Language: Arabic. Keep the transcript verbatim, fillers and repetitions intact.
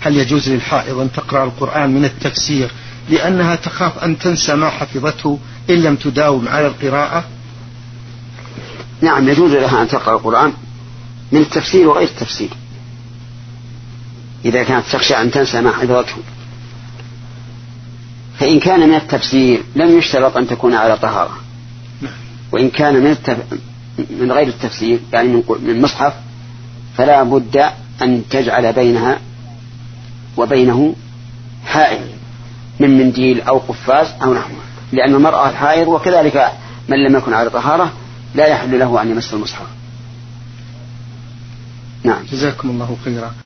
هل يجوز للحائض أن تقرأ القرآن من التفسير لأنها تخاف أن تنسى ما حفظته إن لم تداوم على القراءة؟ نعم، يجوز لها أن تقرأ القرآن من التفسير وغير التفسير إذا كانت تخشى أن تنسى ما حفظته. فإن كان من التفسير لم يشترط أن تكون على طهارة، وإن كان من, التف... من غير التفسير يعني من, من مصحف فلا بد أن تجعل بينها وبينه حائل من منديل أو قفاز أو نحوه، لأن المرأة الحائض وكذلك من لم يكن على طهارة لا يحل له أن يمس المصحف. نعم، جزاكم الله خيرا.